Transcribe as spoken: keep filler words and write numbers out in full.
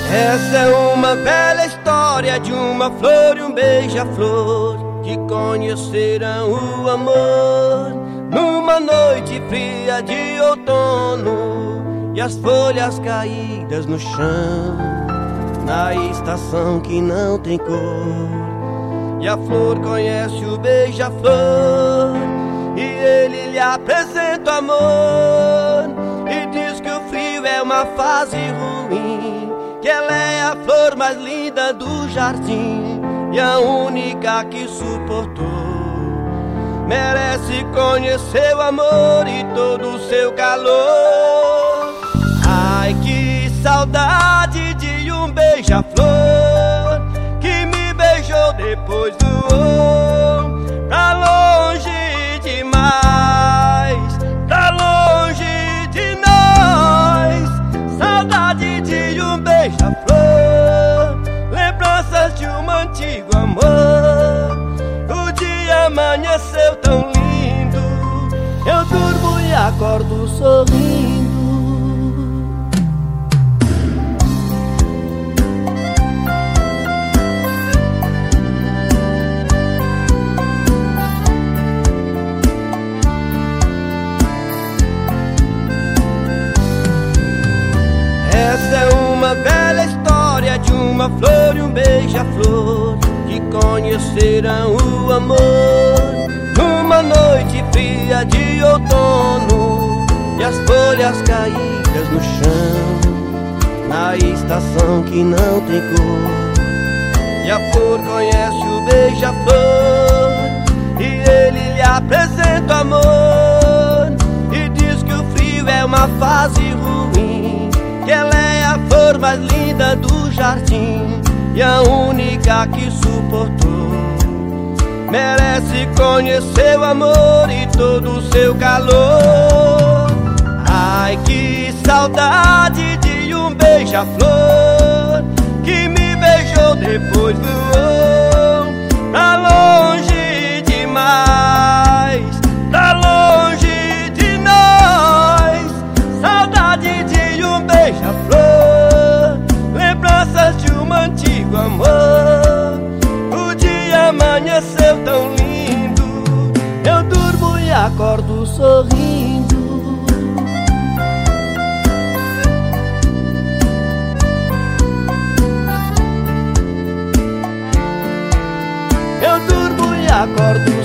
Essa é uma bela história de uma flor e um beija-flor que conheceram o amor numa noite fria de outono, e as folhas caídas no chão, na estação que não tem cor. E a flor conhece o beija-flor e ele lhe apresenta o amor, e diz que o frio é uma fase ruim, que ela é a flor mais linda do jardim e a única que suportou. Merece conhecer o amor e todo o seu calor. Ai, que saudade de um beija-flor que me beijou, depois voou pra longe demais, pra longe de nós. Saudade de um beija-flor, lembranças de um antigo amor. O dia amanheceu tão lindo, eu durmo e acordo sorrindo. Essa é uma bela história de uma flor e um beija-flor que conheceram o amor numa noite fria de outono, e as folhas caídas no chão, na estação que não tem cor. E a flor conhece o beija-flor e ele lhe apresenta o amor, e diz que o frio é uma fase ruim, que ela é a flor mais linda do jardim e a única que suportou. Merece conhecer o amor e todo o seu calor. Ai, que saudade de um beija-flor que me beijou, depois voou pra longe demais, pra longe de nós. Saudade de um beija-flor, lembranças de um antigo amor. O dia amanheceu tão lindo, eu durmo e acordo sorrindo. Eu durmo e acordo